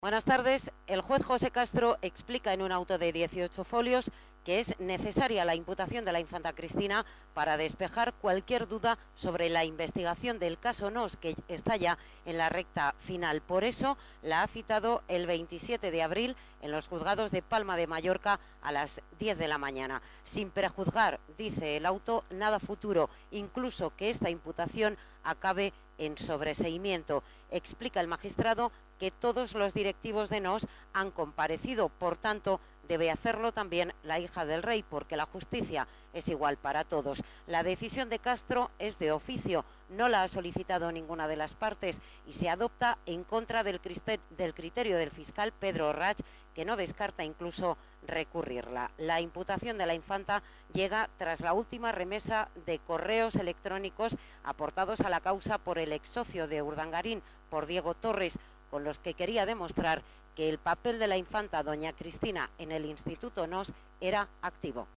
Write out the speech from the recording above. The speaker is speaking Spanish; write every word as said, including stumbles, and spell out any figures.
Buenas tardes. El juez José Castro explica en un auto de dieciocho folios que es necesaria la imputación de la infanta Cristina para despejar cualquier duda sobre la investigación del caso Nos, que está ya en la recta final. Por eso la ha citado el veintisiete de abril en los juzgados de Palma de Mallorca a las diez de la mañana. Sin prejuzgar, dice el auto, nada futuro, incluso que esta imputación acabe en sobreseimiento. Explica el magistrado que todos los directivos de Nos han comparecido, por tanto, debe hacerlo también la hija del rey, porque la justicia es igual para todos. La decisión de Castro es de oficio, no la ha solicitado ninguna de las partes y se adopta en contra del criterio del fiscal Pedro Rach, que no descarta incluso recurrirla. La imputación de la infanta llega tras la última remesa de correos electrónicos aportados a la causa por el ex socio de Urdangarín, por Diego Torres, con los que quería demostrar que el papel de la infanta doña Cristina en el Instituto Nos era activo.